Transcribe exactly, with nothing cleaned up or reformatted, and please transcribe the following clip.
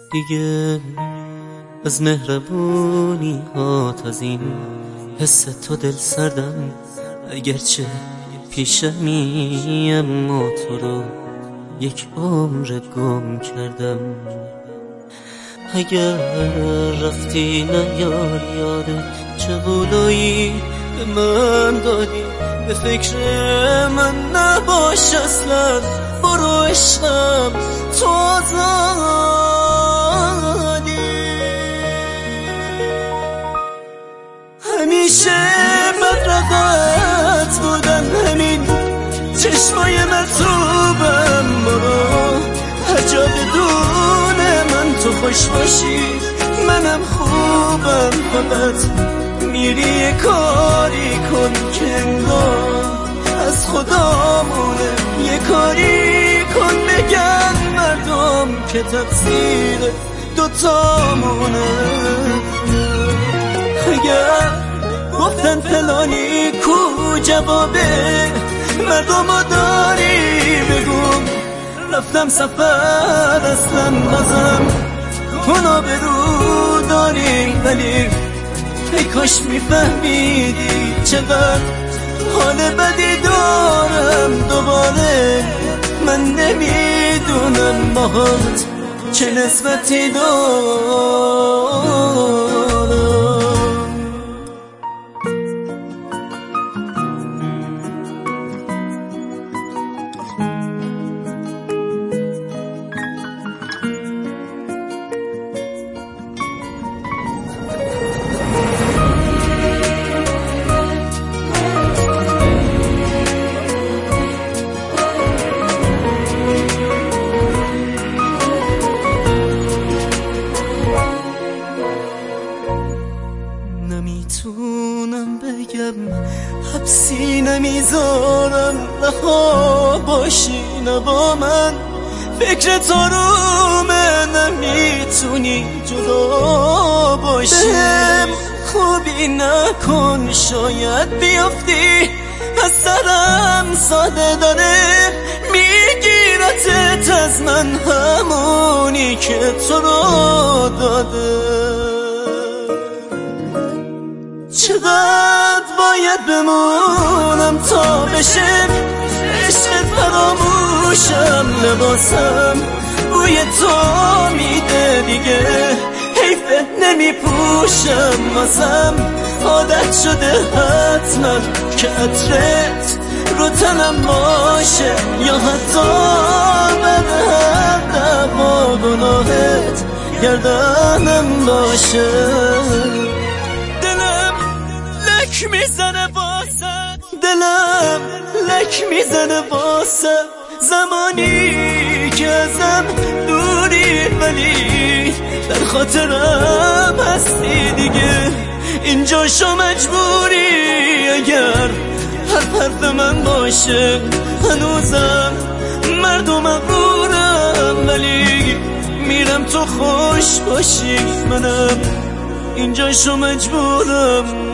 دیگه از مهربونی هات، از این حس تو دل سردم، اگرچه پیشمی اما تو رو یک عمر گم کردم. اگر رفتی نیار یادت چه قولایی به من دادی، به فکر من نباش اصلا، برو عشقم تو آزادی. همیشه بدرقت بودن همین چشمای مطلوبم، برو هر جا بدون من تو خوش باشی منم خوبم. فقط میری یه کاری کن که انگار از خدامونه، یه کاری کن بگن مردم که تقصیر دوتامونه. اگر گفتن فلانی کو جوابه مردمو داری بگم، رفتم سفر اصلا بازم اونا به رو داری، ولی ای کاش میفهمیدی چقدر حال بدی دارم. دوباره من نمیدونم باهات چه نسبتی دارم. نمیتونم بگم حبسی نمیذارم، رها باشی نه با من، فکر تو رومه نمیتونی جدا باشی. بهم خوبی نکن شاید بیافتی از سرم، ساده داره میگیرتت از من همونی که تو رو داده. چقدر باید بمونم تا بشه عشق فراموشم، لباسم بوی تو میده دیگه حیفه نمیپوشم، واسم عادت شده حتما که عطرت رو تنم باشه، یا حتی بر هر دعوا گناهت گردنم باشه. لک میزنه واسه دلم، لک میزنه واسه زمانی که ازم دوری، ولی در خاطرم هستی دیگه اینجا شو مجبوری. اگر حرف حرف من باشه هنوزم مرد و مغرورم، ولی میرم تو خوش باشی منم اینجا شو مجبورم.